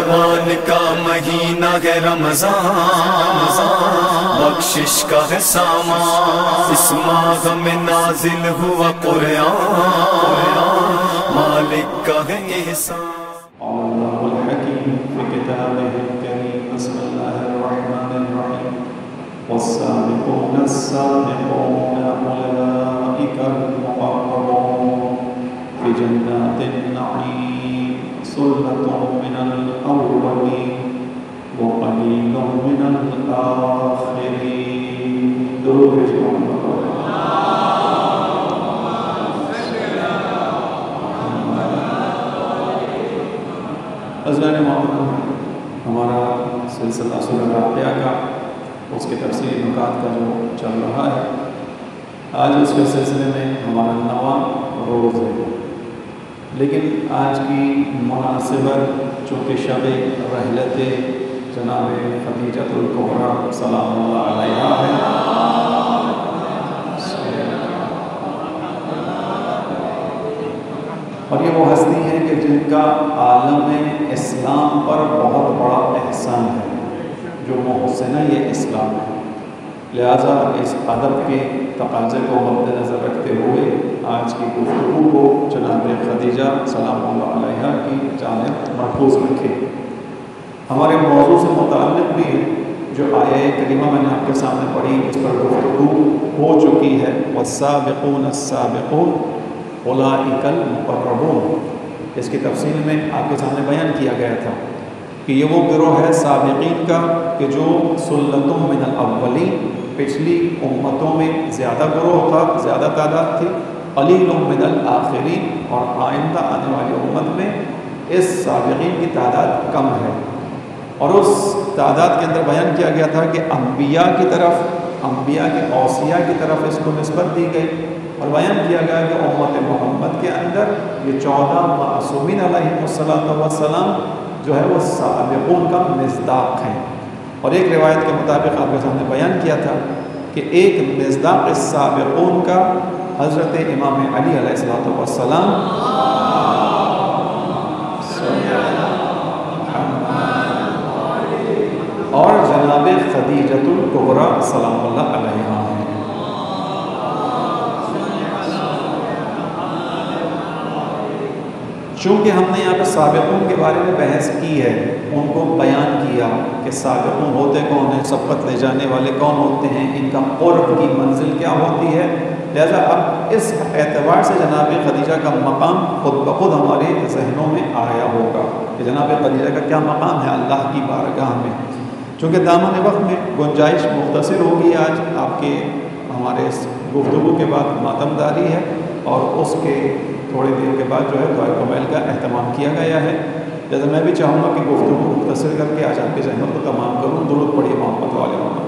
رمضان کا مہینہ ہے رمضان، بخشش کا ہے سامان، اس ماہ میں نازل ہوا قرآن، مالک کا ہے احسان۔ اللہ الحکیم فی کتابہ الکریم، بسم اللہ الرحمن الرحیم، والسابقون السابقون اولئک المقربون فی جنات النعیم، ثلۃ من الاولین وقلیل من الآخرین۔ درود بھیجو حضرات محترم، ہمارا سلسلہ سورہ واقعہ کا اس کے تفصیلی نکات کا جو چل رہا ہے، آج اس کے سلسلے میں ہمارا 9واں روز ہے، لیکن آج کی مناسبت چونکہ شب رحلت جناب خدیجہ الکبریٰ سلام اللہ علیہا ہے، اور یہ وہ ہستی ہیں کہ جن کا عالم اسلام پر بہت بڑا احسان ہے، جو محسنہ یہ اسلام ہے۔ لہٰذا اس ادب کے تقاضے کو مد نظر رکھتے ہوئے آج کی گفتگو کو جناب خدیجہ سلام اللہ علیہا کی جانب مرکوز رکھیں۔ ہمارے موضوع سے متعلق بھی جو آیہ کریمہ میں نے آپ کے سامنے پڑھی، اس پر گفتگو ہو چکی ہے، والسابقون السابقون اولئک المقربون۔ اس کی تفصیل میں آپ کے سامنے بیان کیا گیا تھا کہ یہ وہ گروہ ہے سابقین کا کہ جو سلۃ من الاولین، پچھلی امتوں میں زیادہ گروہ تھا، زیادہ تعداد تھی، قلیل من الآخرین، اور آئندہ آنے والی امت میں اس سابقین کی تعداد کم ہے۔ اور اس تعداد کے اندر بیان کیا گیا تھا کہ انبیاء کی طرف، انبیاء کے اوصیاء کی طرف اس کو نسبت دی گئی، اور بیان کیا گیا کہ امت محمد کے اندر یہ 14 معصومین علیہ السلام جو ہے وہ سابقون کا مصداق ہیں۔ اور ایک روایت کے مطابق آپ کے سامنے بیان کیا تھا کہ ایک مصداق السابقون کا حضرت امام علی علیہ السلام اور جناب خدیجہ الکبریٰ سلام اللہ علیہا ہیں۔ چونکہ ہم نے یہاں پہ سابقون کے بارے میں بحث کی ہے، ان کو بیان کیا کہ سابقون ہوتے کون ہیں، سبقت لے جانے والے کون ہوتے ہیں، ان کا قرب کی منزل کیا ہوتی ہے، لہذا اب اس اعتبار سے جناب خدیجہ کا مقام خود بخود ہمارے ذہنوں میں آیا ہوگا کہ جناب خدیجہ کا کیا مقام ہے اللہ کی بارگاہ میں۔ چونکہ دامن وقت میں گنجائش مختصر ہوگی، آج آپ کے ہمارے اس گفتگو کے بعد ماتم داری ہے، اور اس کے تھوڑی دیر کے بعد جو ہے دعائے کمیل کا اہتمام کیا گیا ہے، لہذا میں بھی چاہوں گا کہ گفتگو مختصر کر کے آج آپ کے ذہنوں کو تمام کروں۔ درود پڑھیے محمد والے محمد۔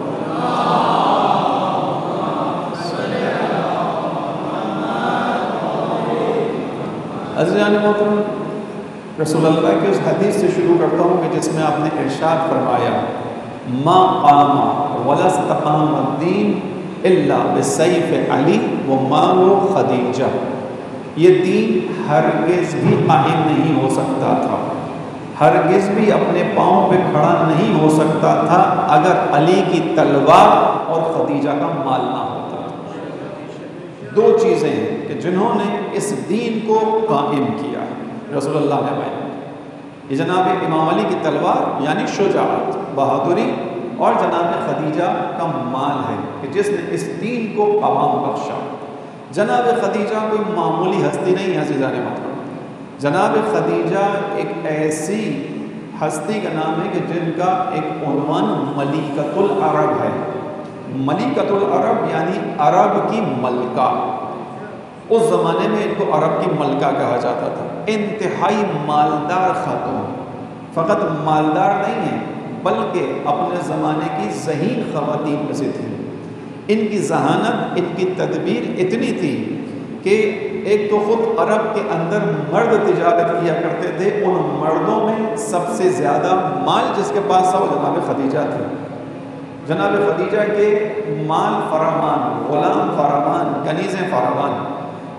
عزیزان محترم، رسول اللہ کی اس حدیث سے شروع کرتا ہوں کہ جس میں آپ نے ارشاد فرمایا، ما قام ولا استقام الدین الا بسیف علی ومال خدیجہ۔ یہ دین ہرگز بھی قائم نہیں ہو سکتا تھا، ہرگز بھی اپنے پاؤں پہ کھڑا نہیں ہو سکتا تھا اگر علی کی تلوار اور خدیجہ کا مال نہ ہوتا۔ دو چیزیں ہیں کہ جنہوں نے اس دین کو قائم کیا ہے، رسول اللہ نے بیان کیا، یہ جناب امام علی کی تلوار یعنی شجاعت، بہادری، اور جناب خدیجہ کا مال ہے کہ جس نے اس دین کو قوام بخشا۔ جناب خدیجہ کوئی معمولی ہستی نہیں ہے عزیزان محترم، جناب خدیجہ ایک ایسی ہستی کا نام ہے کہ جن کا ایک عنوان ملیکۃ العرب ہے۔ ملیکۃ العرب یعنی عرب کی ملکہ، اس زمانے میں ان کو عرب کی ملکہ کہا جاتا تھا۔ انتہائی مالدار خاتون، فقط مالدار نہیں ہیں بلکہ اپنے زمانے کی ذہین خواتین میں سے تھیں۔ ان کی ذہانت، ان کی تدبیر اتنی تھی کہ ایک تو خود عرب کے اندر مرد تجارت کیا کرتے تھے، ان مردوں میں سب سے زیادہ مال جس کے پاس تھا وہ جناب خدیجہ تھی۔ جناب خدیجہ کے مال فراوان، غلام فراوان، کنیزیں فراوان،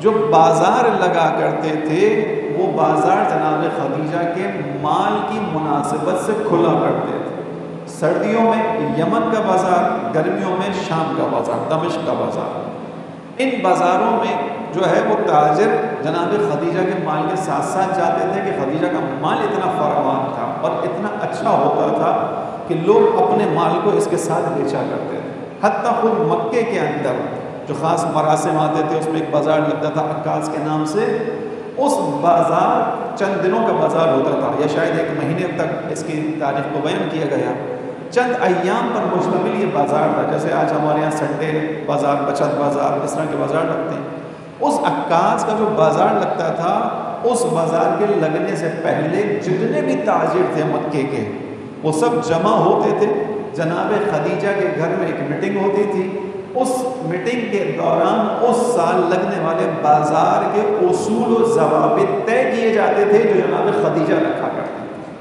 جو بازار لگا کرتے تھے وہ بازار جناب خدیجہ کے مال کی مناسبت سے کھلا کرتے تھے۔ سردیوں میں یمن کا بازار، گرمیوں میں شام کا بازار، دمشق کا بازار۔ ان بازاروں میں جو ہے وہ تاجر جناب خدیجہ کے مال کے ساتھ ساتھ جاتے تھے کہ خدیجہ کا مال اتنا فراوان تھا اور اتنا اچھا ہوتا تھا کہ لوگ اپنے مال کو اس کے ساتھ بیچا کرتے تھے۔ حتیٰ خود مکے کے اندر جو خاص مراسم آتے تھے اس میں ایک بازار لگتا تھا عکاظ کے نام سے، اس بازار چند دنوں کا بازار ہوتا تھا یا شاید ایک مہینے تک اس کی تاریخ کو بیان کیا گیا، چند ایام پر مشتمل یہ بازار تھا۔ جیسے آج ہمارے یہاں سنڈے بازار، بچت بازار، اس طرح کے بازار لگتے ہیں، اس عکاظ کا جو بازار لگتا تھا اس بازار کے لگنے سے پہلے جتنے بھی تاجر تھے مکے کے وہ سب جمع ہوتے تھے۔ جناب خدیجہ کے گھر میں ایک میٹنگ ہوتی تھی، اس میٹنگ کے دوران اس سال لگنے والے بازار کے اصول و ضوابط طے کیے جاتے تھے جو جناب خدیجہ رکھا کرتے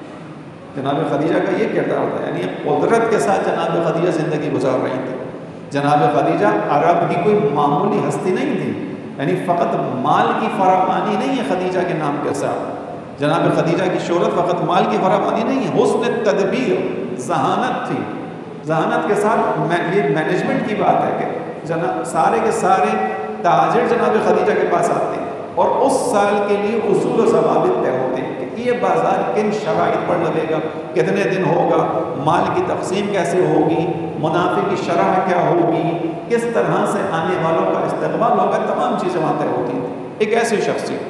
تھے۔ جناب خدیجہ کا یہ کردار تھا، یعنی قدرت کے ساتھ جناب خدیجہ زندگی گزار رہی تھی۔ جناب خدیجہ عرب کی کوئی معمولی ہستی نہیں تھی، یعنی فقط مال کی فراوانی نہیں ہے خدیجہ کے نام کے ساتھ۔ جناب خدیجہ کی شہرت فقط مال کی فراوانی نہیں ہے، حسن تدبیر، ذہانت تھی۔ ذہانت کے ساتھ یہ مینجمنٹ کی بات ہے کہ سارے کے سارے تاجر جناب خدیجہ کے پاس آتے ہیں اور اس سال کے لیے اصول و ضوابط طے ہوتے ہیں کہ یہ بازار کن شرائط پر لگے گا، کتنے دن ہوگا، مال کی تقسیم کیسے ہوگی، منافع کی شرح کیا ہوگی، کس طرح سے آنے والوں کا استقبال ہوگا، تمام چیزیں وہاں طے ہوتی ہیں۔ ایک ایسی شخصیت،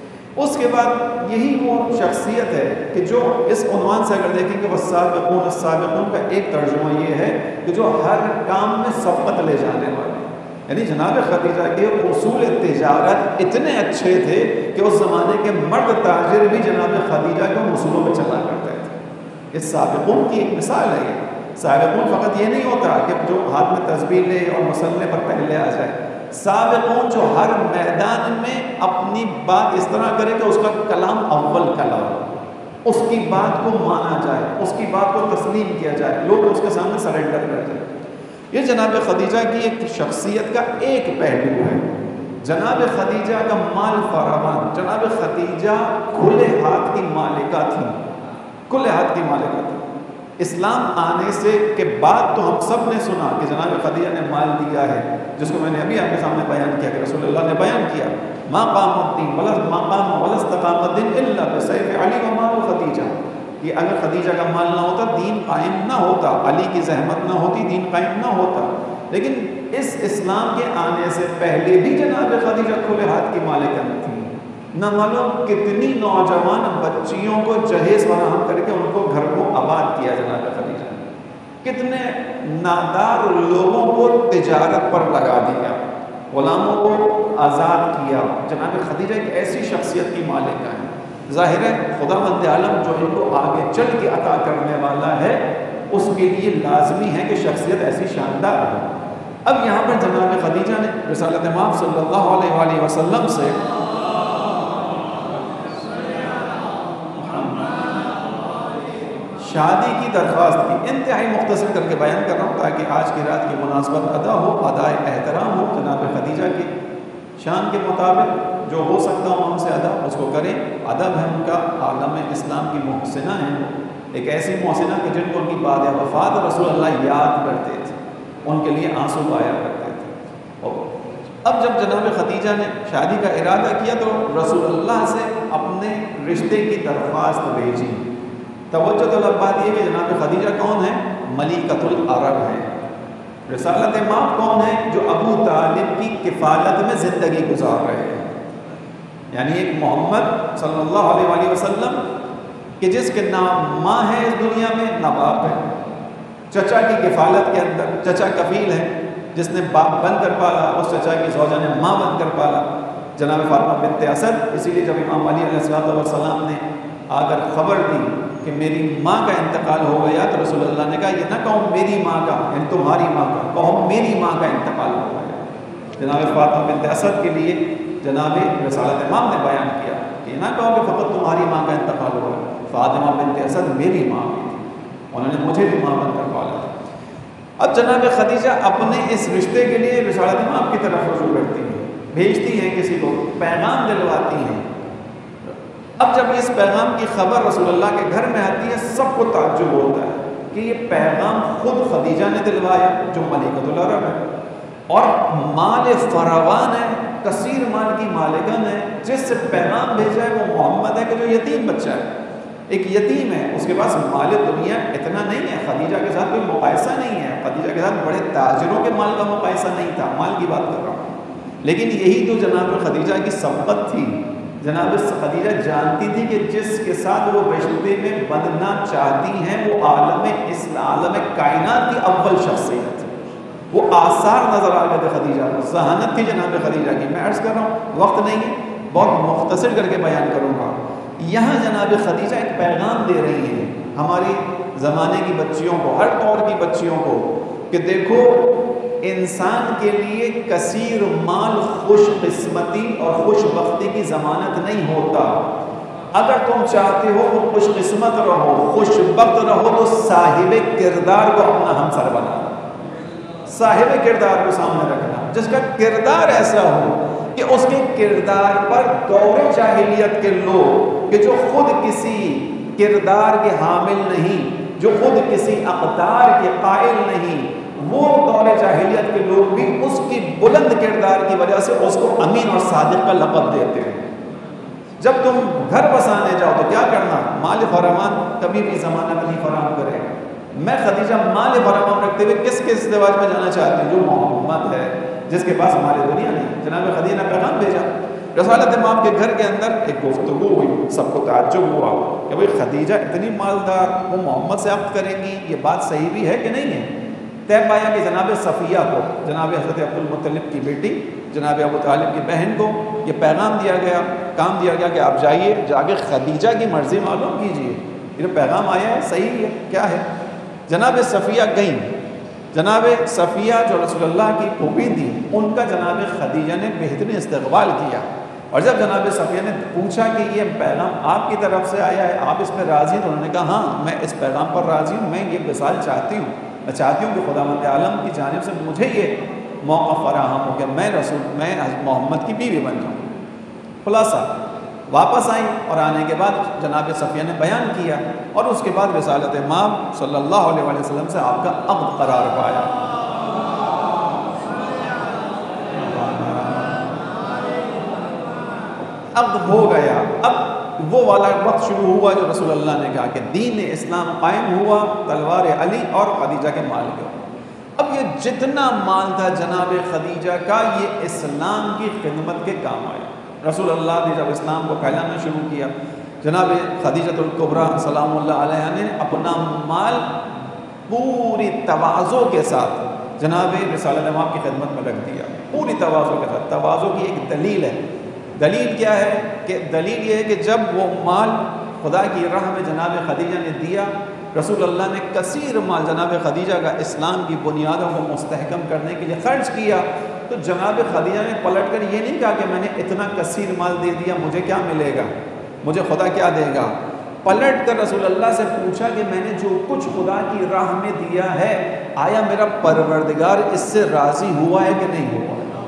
اس کے بعد یہی وہ شخصیت ہے کہ جو اس عنوان سے اگر دیکھیں گے والسابقون السابقون کا ایک ترجمہ یہ ہے کہ جو ہر کام میں سبقت لے جانے والے، یعنی جناب خدیجہ کے اصول تجارت اتنے اچھے تھے کہ اس زمانے کے مرد تاجر بھی جناب خدیجہ کے اصولوں پہ چلا کرتے تھے۔ اس سابقون کی ایک مثال ہے یہ۔ سابقون فقط یہ نہیں ہوتا کہ جو ہاتھ میں تسبیح لے اور مسلح پر پہلے آ جائے، سابقون جو ہر میدان میں اپنی بات اس طرح کرے کہ اس کا کلام اول کلام، اس کی بات کو مانا جائے، اس کی بات کو تسلیم کیا جائے، لوگ اس کے سامنے سرنڈر کر جائیں۔ یہ جناب خدیجہ کی ایک شخصیت کا ایک پہلو ہے۔ جناب خدیجہ کا مال فراوان، جناب خدیجہ کھلے ہاتھ کی مالکہ تھی، کھلے ہاتھ کی مالکہ تھی۔ اسلام آنے سے کے بعد تو ہم سب نے سنا کہ جناب خدیجہ نے مال دیا ہے، جس کو میں نے ابھی آپ کے سامنے بیان کیا کہ رسول اللہ نے بیان کیا ما قام الدین ولا استقام الدین الا بسیف علی و مال خدیجہ، کہ اگر خدیجہ کا مال نہ ہوتا دین قائم نہ ہوتا، علی کی زحمت نہ ہوتی دین قائم نہ ہوتا۔ لیکن اس اسلام کے آنے سے پہلے بھی جناب خدیجہ کھلے ہاتھ کی مالکہ تھی۔ نہ معلوم کتنی نوجوان بچیوں کو جہیز فراہم کر کے ان کو گھر کو آباد کیا جناب خدیجہ، کتنے نادار لوگوں کو تجارت پر لگا دیا، غلاموں کو آزاد کیا۔ جناب خدیجہ ایک ایسی شخصیت کی مالکہ ہے۔ ظاہر ہے خداوند عالم جو ان کو آگے چل کے عطا کرنے والا ہے اس کے لیے لازمی ہے کہ شخصیت ایسی شاندار ہو۔ اب یہاں پر جناب خدیجہ نے رسالت مآب صلی اللہ علیہ وآلہ وسلم سے شادی کی درخواست کی۔ انتہائی مختصر کر کے بیان کر رہا ہوں تاکہ آج کی رات کی مناسبت ادا ہو، ادائے احترام ہو جناب خدیجہ کی شان کے مطابق جو ہو سکتا ہوں ہم سے ادا اس کو کریں۔ ادب ہے ان کا، عالم اسلام کی محسنہ ہیں، ایک ایسی محسنہ کہ جن کو ان کی بعد وفات رسول اللہ یاد کرتے تھے، ان کے لیے آنسو آیا کرتے تھے۔ اور اب جب جناب خدیجہ نے شادی کا ارادہ کیا تو رسول اللہ سے اپنے رشتے کی درخواست بھیجی۔ توجہ طلب بات یہ کہ جناب خدیجہ کون ہے؟ ملکۃ العرب ہے۔ رسالت مآب کون ہے؟ جو ابو طالب کی کفالت میں زندگی گزار رہے ہیں، یعنی ایک محمد صلی اللہ علیہ وآلہ وسلم کہ جس کے نہ ماں ہے اس دنیا میں نہ باپ ہے، چچا کی کفالت کے اندر چچا کفیل ہے، جس نے باپ بن کر پالا اس چچا کی زوجہ نے ماں بن کر پالا، جناب فاطمہ بنت اسد۔ اسی لیے جب امام علی علیہ السلام نے آ کر خبر دی کہ میری ماں کا انتقال ہو گیا تو رسول اللہ نے کہا یہ نہ کہو میری ماں کا، یعنی تمہاری ماں کا، کہو میری ماں کا انتقال ہو گیا۔ جناب فاطمہ بنت اسد کے لیے جناب رسالت امام نے بیان کیا کہ یہ نہ کہو کہ فقط تمہاری ماں کا انتقال ہو گیا، فاطمہ بنت اسد میری ماں بھی تھی، انہوں نے مجھے بھی ماں بن کر پالا۔ اب جناب خدیجہ اپنے اس رشتے کے لیے رسالت امام کی طرف رجوع کرتی ہے بھیجتی ہیں کسی کو، پیغام دلواتی ہیں۔ اب جب اس پیغام کی خبر رسول اللہ کے گھر میں آتی ہے، سب کو تعجب ہوتا ہے کہ یہ پیغام خود خدیجہ نے دلوایا جو ملکۃ العرب ہے، اور مال فراوان ہے، کثیر مال کی مالکن ہے، جس سے پیغام بھیجا ہے وہ محمد ہے کہ جو یتیم بچہ ہے، ایک یتیم ہے، اس کے پاس مال دنیا اتنا نہیں ہے، خدیجہ کے ساتھ کوئی مقایسہ نہیں ہے، خدیجہ کے ساتھ بڑے تاجروں کے مال کا مقایسہ نہیں تھا، مال کی بات کر رہا ہوں، لیکن یہی تو جناب خدیجہ کی سبقت تھی۔ جناب خدیجہ جانتی تھی کہ جس کے ساتھ وہ رشتے میں بندھنا چاہتی ہیں وہ عالم کائنات کی اول شخصیت ہے، وہ آثار نظر آ گئے تھے خدیجہ کو، ذہانت تھی جناب خدیجہ کی۔ میں عرض کر رہا ہوں، وقت نہیں ہے، بہت مختصر کر کے بیان کروں گا۔ یہاں جناب خدیجہ ایک پیغام دے رہی ہیں ہماری زمانے کی بچیوں کو، ہر دور کی بچیوں کو، کہ دیکھو انسان کے لیے کثیر مال خوش قسمتی اور خوش بختی کی ضمانت نہیں ہوتا۔ اگر تم چاہتے ہو کہ خوش قسمت رہو، خوش بخت رہو، تو صاحب کردار کو اپنا ہمسر بنا، صاحب کردار کو سامنے رکھنا، جس کا کردار ایسا ہو کہ اس کے کردار پر دور جاہلیت کے لوگ کہ جو خود کسی کردار کے حامل نہیں، جو خود کسی اقدار کے قائل نہیں، وہ دور جاہلیت کے لوگ بھی اس کی بلند کردار کی وجہ سے اس کو امین اور صادق کا لقب دیتے ہیں۔ جب تم گھر بسانے جاؤ تو کیا کرنا؟ مال فراوان کبھی بھی ضمانت نہیں فراہم کرے گا۔ میں خدیجہ مال فراہم رکھتے ہوئے کس کے ازدواج میں جانا چاہتی ہوں؟ جو محمد ہے، جس کے پاس مال دنیا نہیں۔ جناب خدیجہ نے پیغام بھیجا، رسالت امام کے گھر کے اندر ایک گفتگو ہوئی، سب کو تعجب ہوا کہ بھئی خدیجہ اتنی مالدار، وہ محمد سے عقد کریں گی، یہ بات صحیح بھی ہے کہ نہیں ہے؟ طے پایا کہ جناب صفیہ کو، جناب حضرت عبد المطلب کی بیٹی، جناب ابو طالب کی بہن کو یہ پیغام دیا گیا، کام دیا گیا کہ آپ جائیے، جا کے خدیجہ کی مرضی معلوم کیجیے، یہ پیغام آیا ہے صحیح ہے کیا ہے؟ جناب صفیہ گئیں، جناب صفیہ جو رسول اللہ کی پھوپھی تھی، ان کا جناب خدیجہ نے بہترین استقبال کیا، اور جب جناب صفیہ نے پوچھا کہ یہ پیغام آپ کی طرف سے آیا ہے، آپ اس پہ راضی ہیں؟ تو انہوں نے کہا ہاں میں اس پیغام پر راضی ہوں، میں یہ وصال چاہتی ہوں، میں چاہتی ہوں کہ خداوند عالم کی جانب سے مجھے یہ موقع فراہم ہو کہ میں محمد کی بیوی بن جاؤں۔ خلاصہ واپس آئیں، اور آنے کے بعد جناب صفیہ نے بیان کیا، اور اس کے بعد رسالت امام صلی اللہ علیہ وسلم سے آپ کا عقد قرار پایا۔ عقد ہو گیا۔ اب وہ والا وقت شروع ہوا جو رسول اللہ نے کہا کہ دین اسلام قائم ہوا تلوار علی اور خدیجہ کے مال کے۔ اب یہ جتنا مال تھا جناب خدیجہ کا، یہ اسلام کی خدمت کے کام آئے۔ رسول اللہ نے جب اسلام کو پھیلانا شروع کیا، جناب خدیجہ الکبریٰ سلام اللہ علیہ نے اپنا مال پوری تواضع کے ساتھ جناب رسالت امام کی خدمت میں رکھ دیا، پوری تواضع کے ساتھ۔ تواضع کی ایک دلیل ہے، دلیل کیا ہے کہ دلیل یہ ہے کہ جب وہ مال خدا کی راہ میں جناب خدیجہ نے دیا، رسول اللہ نے کثیر مال جناب خدیجہ کا اسلام کی بنیادوں کو مستحکم کرنے کے لیے خرچ کیا، تو جناب خدیجہ نے پلٹ کر یہ نہیں کہا کہ میں نے اتنا کثیر مال دے دیا، مجھے کیا ملے گا، مجھے خدا کیا دے گا۔ پلٹ کر رسول اللہ سے پوچھا کہ میں نے جو کچھ خدا کی راہ میں دیا ہے، آیا میرا پروردگار اس سے راضی ہوا ہے کہ نہیں ہوا؟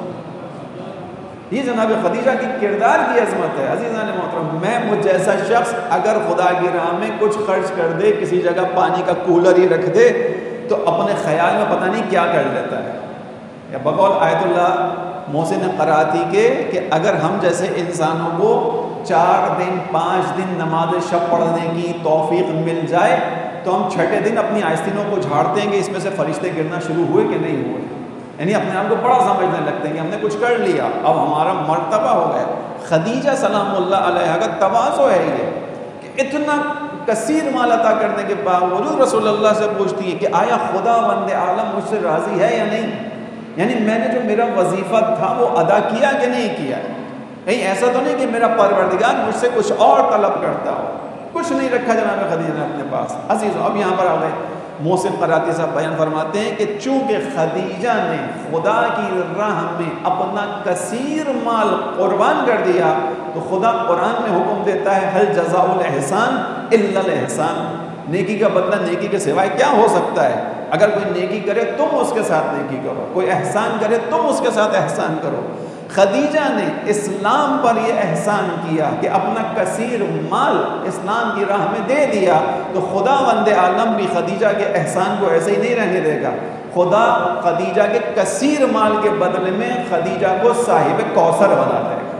یہ جناب خدیجہ کی کردار کی عظمت ہے۔ عزیزان محترم، میں مجھ جیسا شخص اگر خدا کی راہ میں کچھ خرچ کر دے، کسی جگہ پانی کا کولر ہی رکھ دے، تو اپنے خیال میں پتہ نہیں کیا کر لیتا ہے۔ یا بقول آیت اللہ محسن قراتی کے کہ اگر ہم جیسے انسانوں کو 4 دن 5 دن نماز شب پڑھنے کی توفیق مل جائے، تو ہم چھٹے دن اپنی آستینوں کو جھاڑتے ہیں کہ اس میں سے فرشتے گرنا شروع ہوئے کہ نہیں ہوئے، یعنی اپنے آپ کو بڑا سمجھنے لگتے ہیں کہ ہم نے کچھ کر لیا، اب ہمارا مرتبہ ہو گیا۔ خدیجہ سلام اللہ علیہ کا تواضع ہے یہ کہ اتنا کثیر مال عطا کرنے کے باوجود رسول اللہ سے پوچھتی ہے کہ آیا خدا بند عالم مجھ سے راضی ہے یا نہیں، یعنی میں نے جو میرا وظیفہ تھا وہ ادا کیا کہ نہیں کیا، کہیں ایسا تو نہیں کہ میرا پروردگار مجھ سے کچھ اور طلب کرتا ہو۔ کچھ نہیں رکھا جناب خدیجہ نے اپنے پاس۔ عزیزو، اب یہاں پر آ گئے، محسن قراتی صاحب بیان فرماتے ہیں کہ چونکہ خدیجہ نے خدا کی راہ میں اپنا کثیر مال قربان کر دیا، تو خدا قرآن میں حکم دیتا ہے حل جزاء الاحسان الا الاحسان، نیکی کا بدلہ نیکی کے سوائے کیا ہو سکتا ہے؟ اگر کوئی نیکی کرے تم اس کے ساتھ نیکی کرو، کوئی احسان کرے تم اس کے ساتھ احسان کرو۔ خدیجہ نے اسلام پر یہ احسان کیا کہ اپنا کثیر مال اسلام کی راہ میں دے دیا، تو خداوند عالم بھی خدیجہ کے احسان کو ایسے ہی نہیں رہنے دے گا۔ خدا خدیجہ کے کثیر مال کے بدلے میں خدیجہ کو صاحب کوثر بنا دے گا۔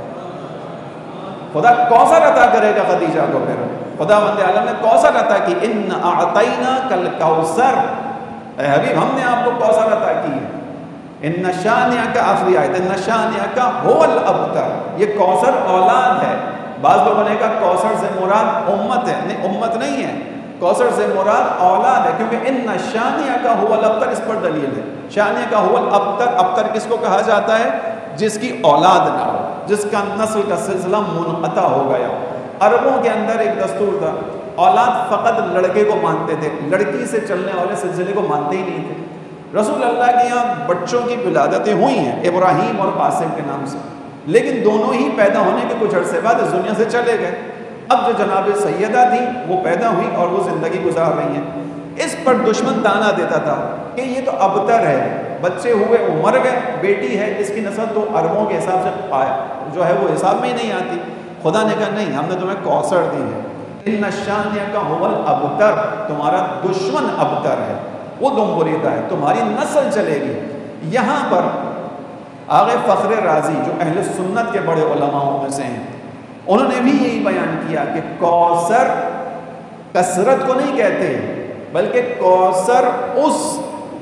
خدا کوثر عطا کرے گا خدیجہ کو۔ پھر خداوند عالم نے کوثر عطا کی، ان اعطیناک الکوثر، اے حبیب ہم نے آپ کو کوثر عطا کی ہے۔ ان شانئک، آخری آیت، ان شانئک هو الابتر، یہ کوثر اولاد ہے۔ بعض لوگوں نے کہا کوثر سے مراد امت ہے، نہیں امت نہیں ہے، کوثر سے مراد اولاد ہے، کیونکہ ان شانئک هو الابتر اس پر دلیل ہے۔ شانئک هو الابتر، ابتر کس کو کہا جاتا ہے؟ جس کی اولاد نہ ہو، جس کا نسل کا سلسلہ منقطع ہو گیا۔ عربوں کے اندر ایک دستور تھا، اولاد فقط لڑکے کو مانتے تھے، لڑکی سے چلنے والے سلسلے کو مانتے ہی نہیں تھے۔ رسول اللہ کے یہاں بچوں کی ولادتیں ہوئی ہیں ابراہیم اور قاسم کے نام سے، لیکن دونوں ہی پیدا ہونے کے کچھ عرصے بعد اس دنیا سے چلے گئے۔ اب جو جناب سیدہ تھیں وہ پیدا ہوئی اور وہ زندگی گزار رہی ہیں۔ اس پر دشمن تانا دیتا تھا کہ یہ تو ابتر ہے، بچے ہوئے وہ مر گئے، بیٹی ہے اس کی نسل تو عربوں کے حساب سے جو ہے وہ حساب میں ہی نہیں آتی۔ خدا نے کہا نہیں، ہم نے تمہیں کوثر دی ہے۔ ان شانئک هو الابتر، تمہارا دشمن ابتر ہے، وہ دم بریدہ ہے، تمہاری نسل چلے گی۔ یہاں پر آغا فخر رازی جو اہل سنت کے بڑے علماءوں میں سے ہیں، انہوں نے بھی یہی بیان کیا کہ کوثر کثرت کو نہیں کہتے، بلکہ کوثر اس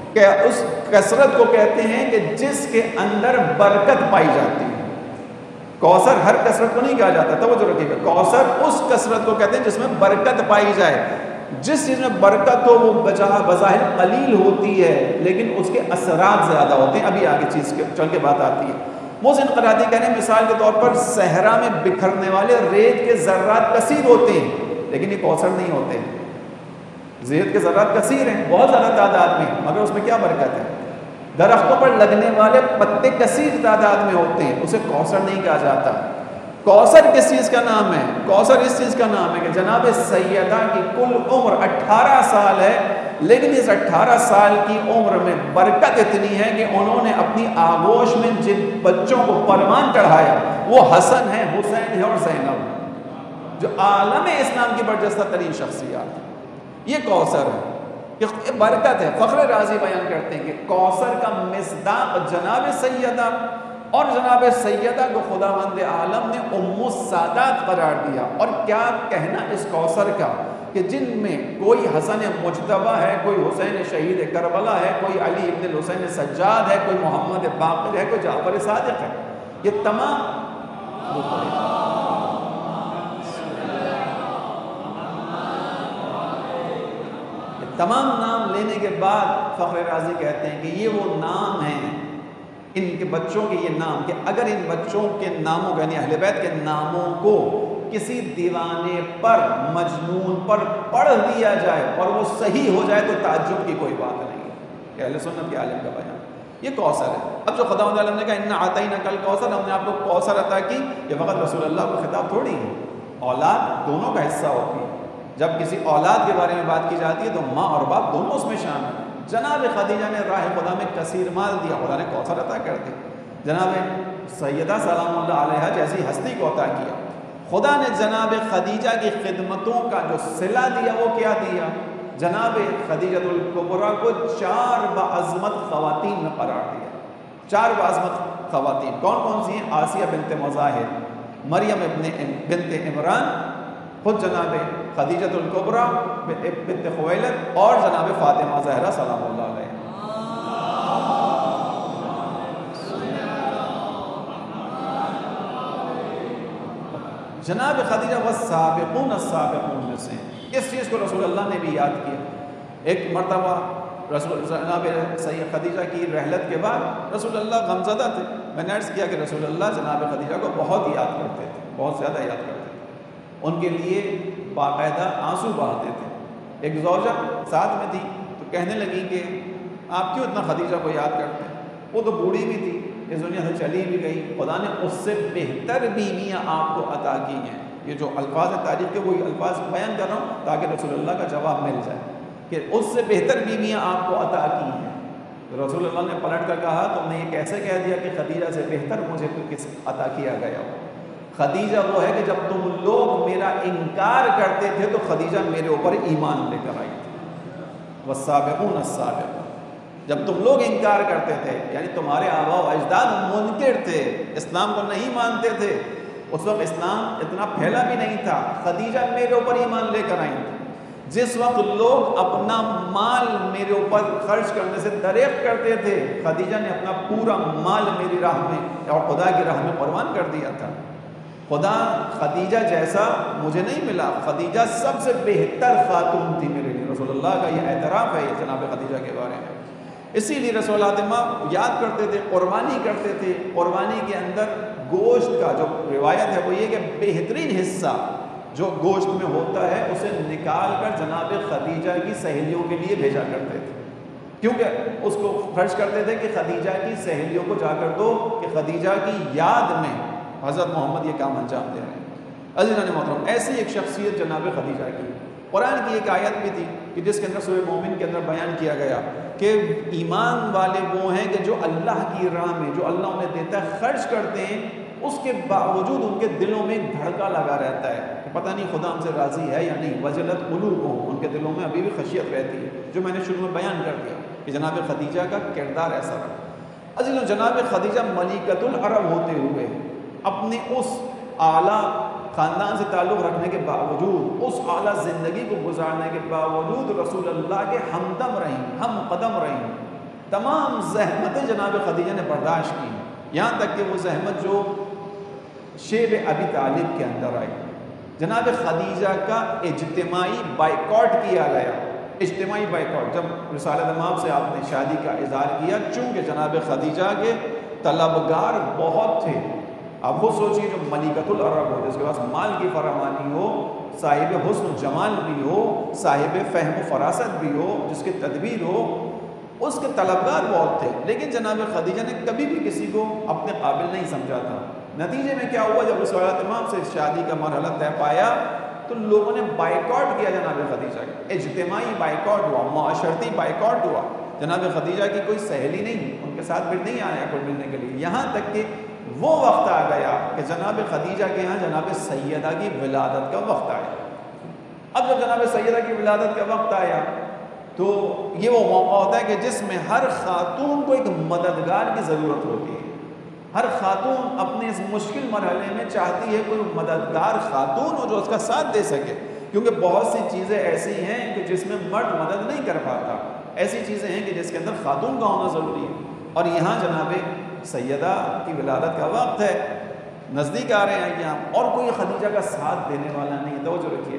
کثرت کو کہتے ہیں کہ جس کے اندر برکت پائی جاتی ہے۔ کوثر ہر کثرت کو نہیں کہا جاتا، توجہ رکھیے گا، کوثر اس کثرت کو کہتے ہیں جس میں برکت پائی جائے۔ جس چیز میں برکت ہو وہ بظاہر قلیل ہوتی ہے لیکن اس کے اثرات زیادہ ہوتے ہیں۔ ابھی آگے چیز چل کے بات آتی ہے۔ محسن قرادی کہہ رہے ہیں مثال کے طور پر صحرا میں بکھرنے والے ریت کے ذرات کثیر ہوتے ہیں لیکن یہ کوثر نہیں ہوتے۔ ریت کے ذرات کثیر ہیں بہت زیادہ تعداد میں، مگر اس میں کیا برکت ہے؟ درختوں پر لگنے والے پتے کثیر تعداد میں ہوتے ہیں، اسے کوثر نہیں کہا جاتا۔ کوثر کس چیز کا نام ہے؟ کوثر اس چیز کا نام ہے کہ جناب سیدہ کی کل عمر 18 سال ہے، لیکن اس 18 سال کی عمر میں برکت اتنی ہے کہ انہوں نے اپنی آغوش میں جن بچوں کو پروان چڑھایا وہ حسن ہے، حسین ہے اور زینب، جو عالم اسلام کی برجستہ ترین شخصیات۔ یہ کوثر ہے، یہ برکت ہے۔ فخر رازی بیان کرتے ہیں کہ کوثر کا مصداق جناب سیدہ، اور جناب سیدہ کو خداوند عالم نے ام السادات قرار دیا۔ اور کیا کہنا اس کوثر کا کہ جن میں کوئی حسن مجتبی ہے، کوئی حسین شہید کربلا ہے، کوئی علی ابن الحسین سجاد ہے، کوئی محمد باقر ہے، کوئی جعفر صادق ہے۔ یہ تمام نام لینے کے بعد فخر رازی کہتے ہیں کہ یہ وہ نام ہیں، ان کے بچوں کے یہ نام، کہ اگر ان بچوں کے ناموں یعنی اہل بیت کے ناموں کو کسی دیوانے پر، مجنون پر پڑھ دیا جائے اور وہ صحیح ہو جائے تو تعجب کی کوئی بات نہیں ہے۔ کہ اہل سنت کے عالم کا بیان، یہ کوثر ہے۔ اب جو خداوند عالم نے کہا انا اعطیناک الکوثر، ہم نے آپ کو کوثر عطا کی، یہ فقط رسول اللہ کو خطاب تھوڑی ہے، اولاد دونوں کا حصہ ہوتی ہے۔ جب کسی اولاد کے بارے میں بات کی جاتی ہے تو ماں اور باپ دونوں اس میں شامل ہیں۔ جناب خدیجہ نے راہ خدا میں کثیر مال دیا، خدا نے کوثر عطا کر دی۔ جناب سیدہ سلام اللہ علیہا جیسی ہستی کو عطا کیا۔ خدا نے جناب خدیجہ کی خدمتوں کا جو صلہ دیا وہ کیا دیا؟ جناب خدیجہ الکبریٰ کو 4 بعظمت خواتین میں قرار دیا۔ 4 بعظمت خواتین کون کون سی ہیں؟ آسیہ بنت مزاحم، مریم بنت عمران، خود جناب خدیجہ الکبریٰ بنت خویلد، اور جناب فاطمہ زہرا سلام اللہ علیہ۔ جناب خدیجہ والسابقون السابقون میں سے، اس چیز کو رسول اللہ نے بھی یاد کیا۔ ایک مرتبہ جناب سید خدیجہ کی رحلت کے بعد رسول اللہ غمزدہ تھے۔ میں نے عرض کیا کہ رسول اللہ جناب خدیجہ کو بہت یاد کرتے تھے، بہت زیادہ یاد کرتے تھے، ان کے لیے باقاعدہ آنسو بہاتے تھے۔ ایک زوجہ ساتھ میں تھی تو کہنے لگی کہ آپ کیوں اتنا خدیجہ کو یاد کرتے ہیں؟ وہ تو بوڑھی بھی تھی، اس دنیا سے چلی بھی گئی، خدا نے اس سے بہتر بیویاں آپ کو عطا کی ہیں۔ یہ جو الفاظ تاریخ کے وہی الفاظ بیان کر رہا ہوں تاکہ رسول اللہ کا جواب مل جائے کہ اس سے بہتر بیویاں آپ کو عطا کی ہیں۔ رسول اللہ نے پلٹ کر کہا تم نے یہ کیسے کہہ دیا کہ خدیجہ سے بہتر مجھے کس عطا کیا گیا ہو؟ خدیجہ وہ ہے کہ جب تم لوگ میرا انکار کرتے تھے تو خدیجہ میرے اوپر ایمان لے کر آئی تھی۔ والسابقون السابقون، جب تم لوگ انکار کرتے تھے، یعنی تمہارے آباء و اجداد منکر تھے، اسلام کو نہیں مانتے تھے، اس وقت اسلام اتنا پھیلا بھی نہیں تھا، خدیجہ میرے اوپر ایمان لے کر آئی تھی۔ جس وقت لوگ اپنا مال میرے اوپر خرچ کرنے سے دریغ کرتے تھے، خدیجہ نے اپنا پورا مال میری راہ میں اور خدا کی راہ میں قربان کر دیا تھا۔ خدا خدیجہ جیسا مجھے نہیں ملا، خدیجہ سب سے بہتر خاتون تھی میرے لیے۔ رسول اللہ کا یہ اعتراف ہے یہ جناب خدیجہ کے بارے میں۔ اسی لیے رسول اللہ یاد کرتے تھے، قربانی کرتے تھے۔ قربانی کے اندر گوشت کا جو روایت ہے وہ یہ کہ بہترین حصہ جو گوشت میں ہوتا ہے اسے نکال کر جناب خدیجہ کی سہیلیوں کے لیے بھیجا کرتے تھے، کیونکہ اس کو خرچ کرتے تھے کہ خدیجہ کی سہیلیوں کو جا کر دو کہ خدیجہ کی یاد میں حضرت محمد یہ کام انجام دے رہے ہیں۔ عزیزان محترم، ایسی ایک شخصیت جناب خدیجہ کی، قرآن کی ایک آیت بھی تھی کہ جس کے اندر سورہ مومن کے اندر بیان کیا گیا کہ ایمان والے وہ ہیں کہ جو اللہ کی راہ میں جو اللہ انہیں دیتا ہے خرچ کرتے ہیں، اس کے باوجود ان کے دلوں میں ایک دھڑکا لگا رہتا ہے کہ پتہ نہیں خدا ہم سے راضی ہے یا نہیں، وجلت قلوبہم، ان کے دلوں میں ابھی بھی خشیت رہتی ہے، جو میں نے شروع میں بیان کر دیا کہ جناب خدیجہ کا کردار ایسا رہا۔ عزیزوں، جناب خدیجہ ملکۃ العرب ہوتے ہوئے اپنے اس اعلیٰ خاندان سے تعلق رکھنے کے باوجود، اس اعلیٰ زندگی کو گزارنے کے باوجود رسول اللہ کے ہمدم رہیں، ہم قدم رہیں۔ تمام زحمتیں جناب خدیجہ نے برداشت کی، یہاں تک کہ وہ زحمت جو شیب ابی طالب کے اندر آئی، جناب خدیجہ کا اجتماعی بائیکاٹ کیا گیا۔ اجتماعی بائیکاٹ، جب رسالت مآب سے آپ نے شادی کا اظہار کیا، چونکہ جناب خدیجہ کے طلبگار بہت تھے۔ آپ خود سوچیے، جو ملکۃ العرب ہو، جس کے پاس مال کی فراوانی ہو، صاحب حسن و جمال بھی ہو، صاحب فہم و فراست بھی ہو، جس کی تدبیر ہو، اس کے طلبگار بہت تھے، لیکن جناب خدیجہ نے کبھی بھی کسی کو اپنے قابل نہیں سمجھا تھا۔ نتیجے میں کیا ہوا، جب رسالت مآب سے شادی کا مرحلہ طے پایا تو لوگوں نے بائیکاٹ کیا جناب خدیجہ کا، اجتماعی بائیکاٹ ہوا، معاشرتی بائیکاٹ ہوا۔ جناب خدیجہ کی کوئی سہیلی نہیں ان کے ساتھ پھر نہیں آیا کوئی ملنے کے لیے، یہاں تک کہ وہ وقت آ گیا کہ جناب خدیجہ کے ہاں جناب سیدہ کی ولادت کا وقت آیا۔ اب جب جناب سیدہ کی ولادت کا وقت آیا تو یہ وہ موقع ہوتا ہے کہ جس میں ہر خاتون کو ایک مددگار کی ضرورت ہوتی ہے۔ ہر خاتون اپنے اس مشکل مرحلے میں چاہتی ہے کوئی مددگار خاتون ہو جو اس کا ساتھ دے سکے، کیونکہ بہت سی چیزیں ایسی ہیں کہ جس میں مرد مدد نہیں کر پاتا، ایسی چیزیں ہیں کہ جس کے اندر خاتون کا ہونا ضروری ہے۔ اور یہاں جناب سیدہ کی ولادت کا وقت ہے، نزدیک آ رہے ہیں یہاں، اور کوئی خدیجہ کا ساتھ دینے والا نہیں ہے۔ توجہ رکھیے،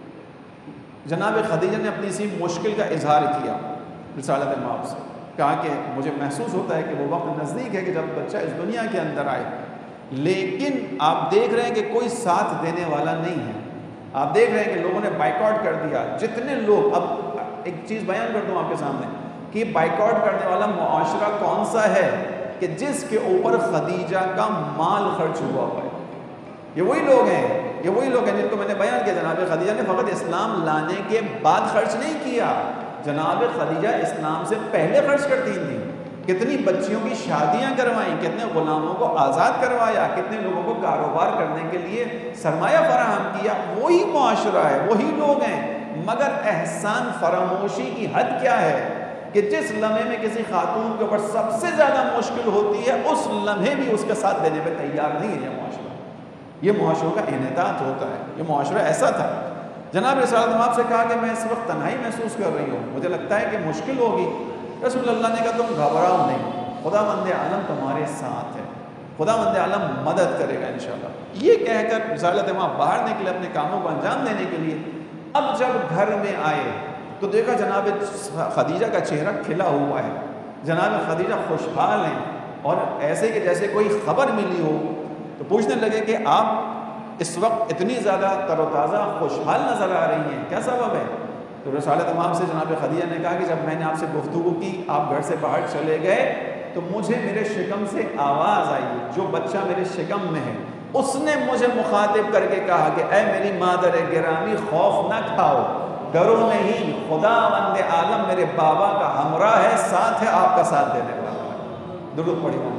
جناب خدیجہ نے اپنی اسی مشکل کا اظہار کیا رسالت مآب سے، کہا کہ مجھے محسوس ہوتا ہے کہ وہ وقت نزدیک ہے کہ جب بچہ اس دنیا کے اندر آئے، لیکن آپ دیکھ رہے ہیں کہ کوئی ساتھ دینے والا نہیں ہے۔ آپ دیکھ رہے ہیں کہ لوگوں نے بائیکاٹ کر دیا، جتنے لوگ، اب ایک چیز بیان کر دوں آپ کے سامنے کہ بائیکاٹ کرنے والا معاشرہ کون سا ہے کہ جس کے اوپر خدیجہ کا مال خرچ ہوا ہے۔ یہ وہی لوگ ہیں جن کو میں نے بیان کیا، جناب خدیجہ نے فقط اسلام لانے کے بعد خرچ نہیں کیا، جناب خدیجہ اسلام سے پہلے خرچ کرتی تھیں۔ کتنی بچیوں کی شادیاں کروائیں، کتنے غلاموں کو آزاد کروایا، کتنے لوگوں کو کاروبار کرنے کے لیے سرمایہ فراہم کیا۔ وہی معاشرہ ہے، وہی لوگ ہیں، مگر احسان فراموشی کی حد کیا ہے کہ جس لمحے میں کسی خاتون کے اوپر سب سے زیادہ مشکل ہوتی ہے، اس لمحے بھی اس کا ساتھ دینے پہ تیار نہیں ہے یہ معاشرہ۔ یہ معاشروں کا انحطاط ہوتا ہے، یہ معاشرہ ایسا تھا۔ جناب رسالت مآب سے کہا کہ میں اس وقت تنہائی محسوس کر رہی ہوں، مجھے لگتا ہے کہ مشکل ہوگی۔ رسول اللہ نے کہا تم گھبراؤ نہیں، خدا مند عالم تمہارے ساتھ ہے، خدا مند عالم مدد کرے گا انشاءاللہ۔ یہ کہہ کر رسالت مآب باہر نکلے اپنے کاموں کو انجام دینے کے لیے۔ اب جب گھر میں آئے تو دیکھا جناب خدیجہ کا چہرہ کھلا ہوا ہے، جناب خدیجہ خوشحال ہیں، اور ایسے کہ جیسے کوئی خبر ملی ہو۔ تو پوچھنے لگے کہ آپ اس وقت اتنی زیادہ تر و تازہ خوشحال نظر آ رہی ہیں، کیا سبب ہے؟ تو رسالت مآب سے جناب خدیجہ نے کہا کہ جب میں نے آپ سے گفتگو کی، آپ گھر سے باہر چلے گئے تو مجھے میرے شکم سے آواز آئی، جو بچہ میرے شکم میں ہے اس نے مجھے مخاطب کر کے کہا کہ اے میری مادر گرامی، خوف نہ کھاؤ، ڈرو نہیں، خداوند عالم میرے بابا کا ہمراہ ہے، ساتھ ہے، آپ کا ساتھ دینے والا ہے۔ درود پڑھی محمد۔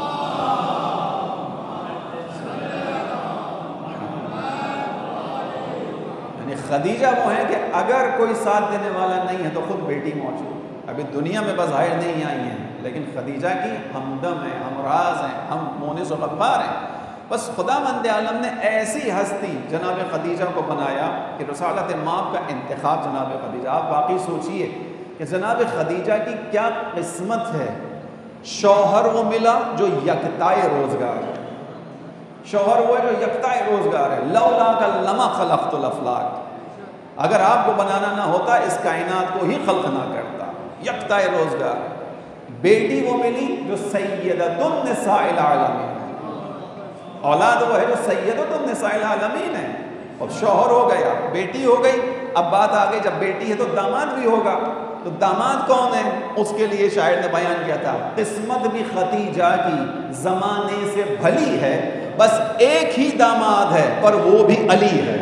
یعنی خدیجہ وہ ہیں کہ اگر کوئی ساتھ دینے والا نہیں ہے تو خود بیٹی موجود، ابھی دنیا میں بظاہر نہیں آئی ہیں لیکن خدیجہ کی ہمدم ہیں، ہمراز ہیں، ہم مونس و غفار ہیں۔ بس خداوند عالم نے ایسی ہستی جناب خدیجہ کو بنایا کہ رسالت مآب کا انتخاب جناب خدیجہ، آپ واقعی سوچئے کہ جناب خدیجہ کی کیا قسمت ہے، شوہر وہ ملا جو یکتائے روزگار ہے، شوہر وہ جو یکتائے روزگار ہے، لولاک لما خلقت الافلاک، اگر آپ کو بنانا نہ ہوتا اس کائنات کو ہی خلق نہ کرتا، یکتائے روزگار ہے۔ بیٹی وہ ملی جو سیدۃ النساء العالمین، اولاد وہ ہے جو سیدۃ النساء العالمین ہے، اور شوہر ہو گیا، بیٹی ہو گئی، اب بات آ گئی جب بیٹی ہے تو داماد بھی ہوگا، تو داماد کون ہے؟ اس کے لیے شاعر نے بیان کیا تھا، قسمت بھی خدیجہ کی زمانے سے بھلی ہے، بس ایک ہی داماد ہے پر وہ بھی علی ہے۔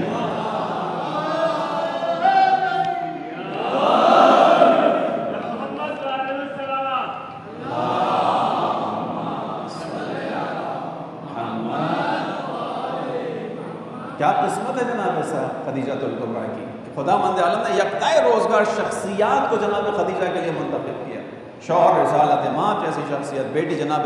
کیا قسمت ہے جناب خدیجہ الکبریٰ کی، خداوند عالم نے یکتائے روزگار شخصیات کو جناب خدیجہ کے لیے منتخب کیا، شوہر رسالت مآب جیسی شخصیت، بیٹی جناب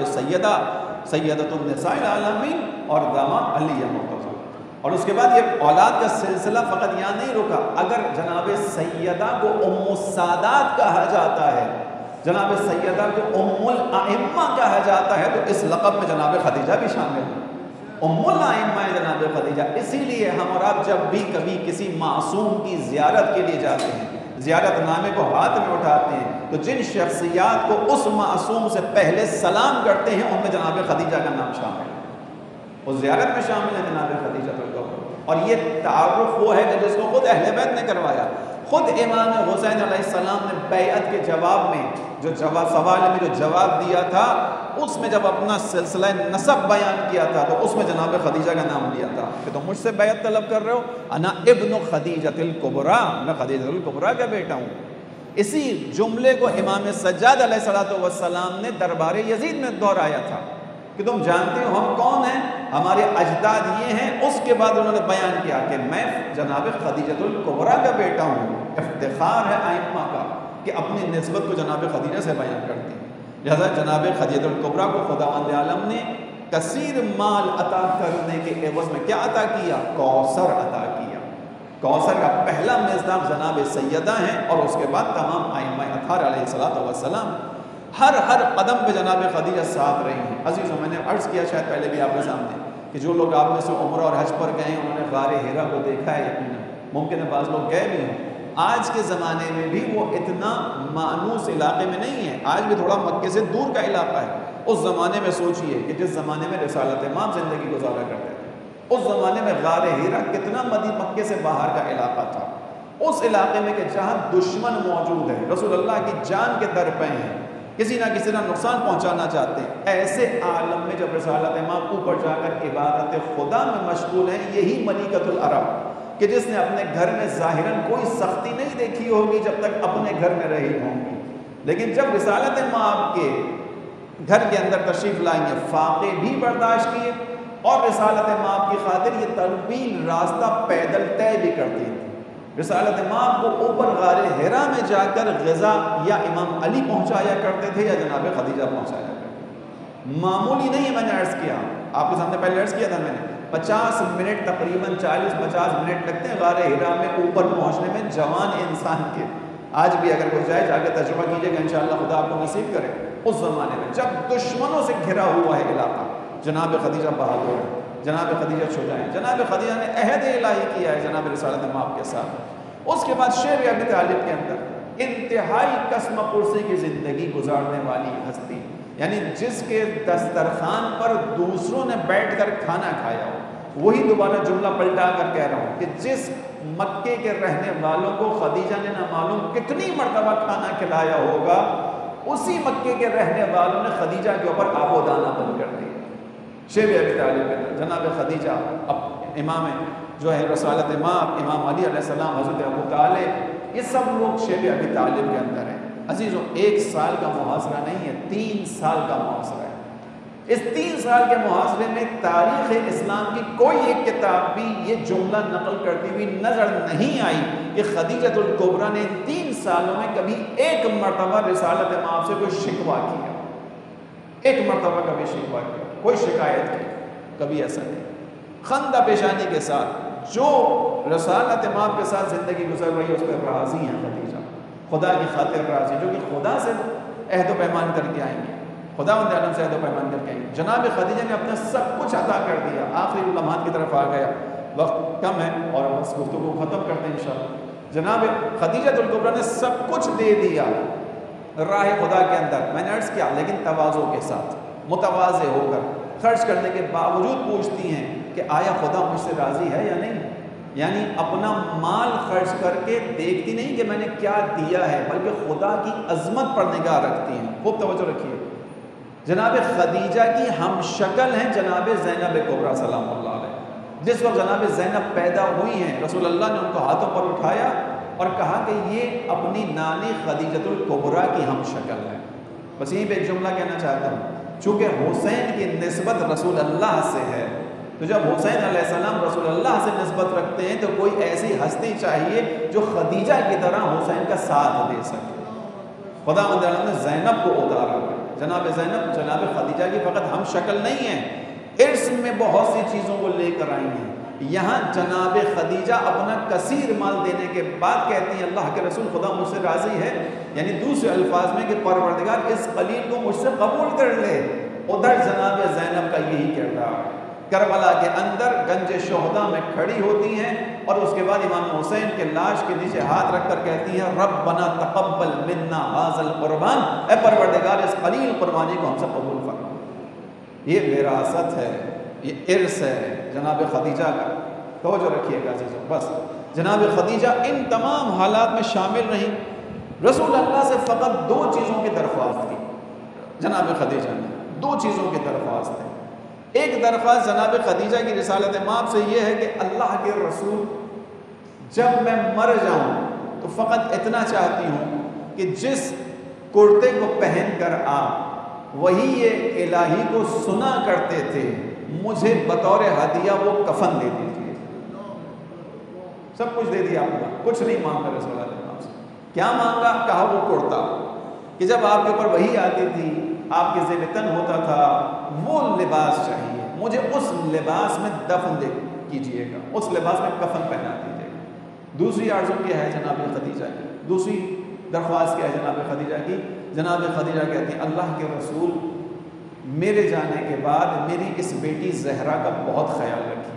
سیدۃ النساء العالمین، اور داماد علی مرتضیٰ۔ اور اس کے بعد یہ اولاد کا سلسلہ فقط یہاں نہیں رکا، اگر جناب سیدہ کو ام السادات کہا جاتا ہے، جناب سیدہ کو ام الائمہ کہا جاتا ہے، تو اس لقب میں جناب خدیجہ بھی شامل ہے، ام الائمہ جناب خدیجہ۔ اسی لیے ہم اور آپ جب بھی کبھی کسی معصوم کی زیارت کے لیے جاتے ہیں، زیارت نامے کو ہاتھ میں اٹھاتے ہیں، تو جن شخصیات کو اس معصوم سے پہلے سلام کرتے ہیں ان میں جناب خدیجہ کا نام شامل ہے، اس زیارت میں شامل ہے جناب خدیجہ الکبریٰ۔ اور یہ تعارف وہ ہے جس کو خود اہل بیت نے کروایا، خود امام حسین علیہ السلام نے بیعت کے جواب میں سوال میں جو جواب دیا تھا، اس میں جب اپنا سلسلہ نسب بیان کیا تھا تو اس میں جناب خدیجہ کا نام لیا تھا کہ تم مجھ سے بیعت طلب کر رہے ہو، انا ابن خدیجہ الکبریٰ، میں خدیجہ الکبریٰ کا بیٹا ہوں۔ اسی جملے کو امام سجاد علیہ السلام نے دربار یزید میں دہرایا تھا کہ تم جانتے ہو ہم کون ہیں، ہمارے اجداد یہ ہیں۔ اس کے بعد انہوں نے بیان کیا کہ میں جناب خدیجہ الکبریٰ کا بیٹا ہوں۔ افتخار ہے ائمہ کا کہ اپنی نسبت کو جناب خدیجہ سے بیان کرتے ہیں، لہذا جناب خدیجہ الکبریٰ کو خداوند عالم نے کثیر مال عطا کرنے کے عوض میں کیا عطا کیا؟ کوثر عطا کیا۔ کوثر کا پہلا مصداق جناب سیدہ ہیں، اور اس کے بعد تمام ائمہ اطہار علیہ السلام ہر قدم پہ جناب خدیجہ ساتھ رہی ہیں۔ عزیزوں، میں نے عرض کیا شاید پہلے بھی آپ کے سامنے کہ جو لوگ آپ میں سے عمرہ اور حج پر گئے ہیں انہوں نے غار حرا کو دیکھا ہے، یقیناً ممکن ہے بعض لوگ گئے بھی ہیں۔ آج کے زمانے میں بھی وہ اتنا مانوس علاقے میں نہیں ہے، آج بھی تھوڑا مکے سے دور کا علاقہ ہے۔ اس زمانے میں سوچئے کہ جس زمانے میں رسالت مآب زندگی گزارا کرتے تھے، اس زمانے میں غار حرا کتنا مکے سے باہر کا علاقہ تھا، اس علاقے میں کہ جہاں دشمن موجود ہے، رسول اللہ کی جان کے در پہ ہیں، کسی نہ کسی طرح نقصان پہنچانا چاہتے ہیں، ایسے عالم میں جب رسالت مآب اوپر جا کر عبادت خدا میں مشغول ہیں، یہی ملکۃ العرب کہ جس نے اپنے گھر میں ظاہراً کوئی سختی نہیں دیکھی ہوگی جب تک اپنے گھر میں رہی ہوں گی، لیکن جب رسالت مآب کے گھر کے اندر تشریف لائیں گے، فاقے بھی برداشت کیے، اور رسالت مآب کی خاطر یہ طویل راستہ پیدل طے بھی کرتی تھی۔ رسالت مآب کو اوپر غار حرا میں جا کر غذا یا امام علی پہنچایا کرتے تھے یا جناب خدیجہ پہنچایا کرتے تھے۔ معمولی نہیں ہے، میں نے عرض کیا آپ کے سامنے، پہلے عرض کیا تھا میں نے، 50 منٹ تقریباً 40-50 منٹ لگتے ہیں غار حرا میں اوپر پہنچنے میں جوان انسان کے۔ آج بھی اگر کوئی جائے جا کے تجربہ کیجئے گا، انشاءاللہ خدا آپ کو نصیب کرے۔ اس زمانے میں جب دشمنوں سے گھرا ہوا ہے علاقہ، جناب خدیجہ بہادر ہے، جناب خدیجہ شجاع ہیں، جناب خدیجہ نے عہد الہی کیا ہے جناب رسالت مآب کے ساتھ۔ اس کے بعد شعر ابی طالب کے اندر انتہائی قسم پرسی کی زندگی گزارنے والی ہستی، یعنی جس کے دسترخوان پر دوسروں نے بیٹھ کر کھانا کھایا ہو، وہی دوبارہ جملہ پلٹا کر کہہ رہا ہوں کہ جس مکے کے رہنے والوں کو خدیجہ نے نہ معلوم کتنی مرتبہ کھانا کھلایا ہوگا، اسی مکے کے رہنے والوں نے خدیجہ کے اوپر آب و دانہ بند کر دیا۔ شعر ابی طالب کے جناب خدیجہ اب امام جو ہے رسالت مآب، امام علی علیہ السلام، حضرت ابو طالب یہ سب لوگ شیب ابی طالب کے اندر ہیں۔ عزیزوں، 1 سال کا محاصرہ نہیں ہے، 3 سال کا محاصرہ ہے۔ اس 3 سال کے محاصرے میں تاریخ اسلام کی کوئی ایک کتاب بھی یہ جملہ نقل کرتی ہوئی نظر نہیں آئی کہ خدیجۃ الکبریٰ نے 3 سالوں میں کبھی ایک مرتبہ رسالت مآب سے کوئی شکوہ کیا، ایک مرتبہ کبھی شکوہ کیا، کوئی شکایت کی، کبھی ایسا نہیں۔ خندہ پیشانی کے ساتھ جو رسالت مآب کے ساتھ زندگی گزر رہی ہے اس پر راضی ہیں خدیجہ، خدا کی خاطر راضی، جو کہ خدا سے عہد و پیمان کر کے آئیں گے، خدا ان عالم سے عہد و پیمان کر کے آئیں گے۔ جناب خدیجہ نے اپنا سب کچھ عطا کر دیا۔ آخری لمحات کی طرف آ گیا، وقت کم ہے اور بس گفتگو ختم کرتے ہیں انشاءاللہ۔ جناب خدیجۃ الکبریٰ نے سب کچھ دے دیا راہ خدا کے اندر، میں نے عرض کیا، لیکن تواضع کے ساتھ، متواضع ہو کر خرچ کرنے کے باوجود پوچھتی ہیں کہ آیا خدا مجھ سے راضی ہے یا نہیں؟ یعنی اپنا مال خرچ کر کے دیکھتی نہیں کہ میں نے کیا دیا ہے، بلکہ خدا کی عظمت پر نگاہ رکھتی ہیں۔ خوب توجہ رکھیے، جناب خدیجہ کی ہم شکل ہیں جناب زینب کبریٰ سلام اللہ علیہ۔ جس وقت جناب زینب پیدا ہوئی ہیں، رسول اللہ نے ان کو ہاتھوں پر اٹھایا اور کہا کہ یہ اپنی نانی خدیجۃ الکبریٰ کی ہم شکل ہے۔ بس یہیں پہ ایک جملہ کہنا چاہتا ہوں، چونکہ حسین کی نسبت رسول اللہ سے ہے، تو جب حسین علیہ السلام رسول اللہ سے نسبت رکھتے ہیں تو کوئی ایسی ہستی چاہیے جو خدیجہ کی طرح حسین کا ساتھ دے سکے۔ خدا نے زینب کو اتارا، جناب زینب جناب خدیجہ کی فقط ہم شکل نہیں ہیں، عرص میں بہت سی چیزوں کو لے کر آئی ہیں۔ یہاں جناب خدیجہ اپنا کثیر مال دینے کے بعد کہتی ہیں اللہ کے رسول خدا مجھ سے راضی ہے، یعنی دوسرے الفاظ میں کہ پروردگار اس قلیل کو مجھ سے قبول کر لے۔ ادھر جناب زینب کا یہی کردار ہے، کربلا کے اندر گنج شہداء میں کھڑی ہوتی ہیں اور اس کے بعد امام حسین کے لاش کے نیچے ہاتھ رکھ کر کہتی ہیں ربنا تقبل منا ھذا القربان، اے پروردگار اس قلیل قربانی کو ہم سے قبول فرما۔ یہ وراثت ہے، یہ ارث ہے جناب خدیجہ کا۔ توجہ رکھیے گا عزیزوں، بس جناب خدیجہ ان تمام حالات میں شامل رہیں۔ رسول اللہ سے فقط 2 چیزوں کی درخواست کی جناب خدیجہ نے، 2 چیزوں کی درخواست ہے۔ ایک درخواست جناب خدیجہ کی رسالت مآب سے یہ ہے کہ اللہ کے رسول جب میں مر جاؤں تو فقط اتنا چاہتی ہوں کہ جس کرتے کو پہن کر آپ وہی یہ الہی کو سنا کرتے تھے، مجھے بطور ہدیہ وہ کفن دے دیجیے۔ سب کچھ دے دیا آپ نے، کچھ نہیں مانگا رسول اللہ مآب سے۔ کیا مانگا؟ کہا وہ کرتا کہ جب آپ کے اوپر وہی آتی تھی، آپ کے ذیل تن ہوتا تھا، وہ لباس چاہیے مجھے، اس لباس میں دفن دے کیجئے گا، اس لباس میں کفن پہنا دیجیے گا۔ دوسری آرزو کیا ہے جناب خدیجہ کی؟ دوسری درخواست کیا ہے جناب خدیجہ کی؟ جناب خدیجہ کہتی ہیں اللہ کے رسول میرے جانے کے بعد میری اس بیٹی زہرا کا بہت خیال رکھیے۔